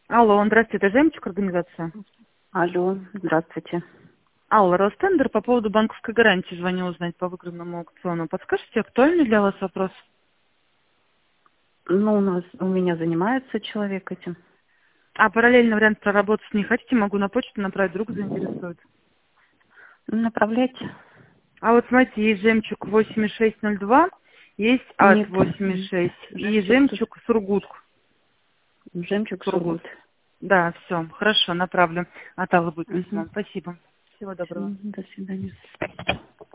Алло, здравствуйте, это «Жемчуг» организация. Алло, здравствуйте. Алла, Ростендер, по поводу банковской гарантии звоню узнать по выигранному аукциону. Подскажите, актуальный для вас вопрос? Ну, у меня занимается человек этим. А параллельно вариант проработать не хотите? Могу на почту направить, вдруг заинтересует. Направляйте. А вот смотрите, есть «Жемчуг» 8602, есть ад Нет. 86 и Жемчуг, «Жемчуг» Сургут. жемчуг Сургут. Сургут. Да, все, хорошо, направлю. От Аллы будет Угу. письмо. Спасибо. Всего доброго. До свидания.